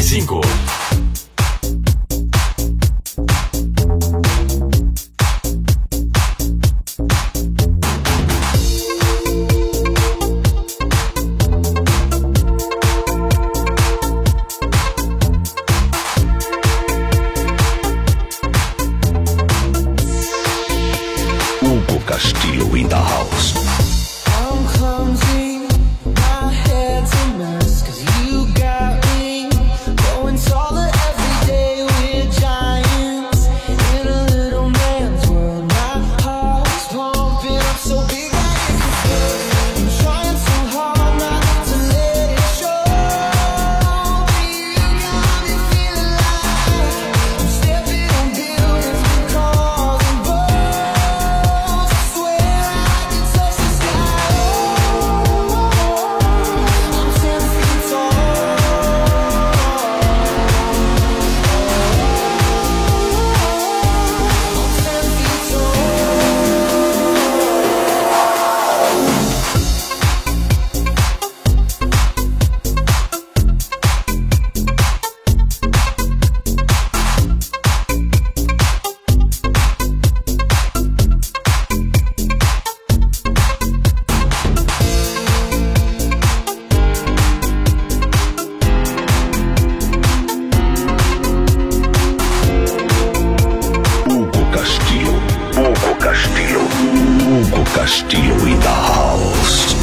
95. Hugo Castillo in the house. I'm clumsy, my head's a mess, 'cause you got me going taller every day. We're giants in a little man's world. My heart's pumping up so big I can feel it. I'm trying so hard not to let it show, but you got me feeling like I'm stepping on buildings with cars and boats. I swear I can touch the sky. I'm 10 feet tall. I'm 10 feet tall. Hugo Castillo. Hugo Castillo. Hugo Castillo in the house.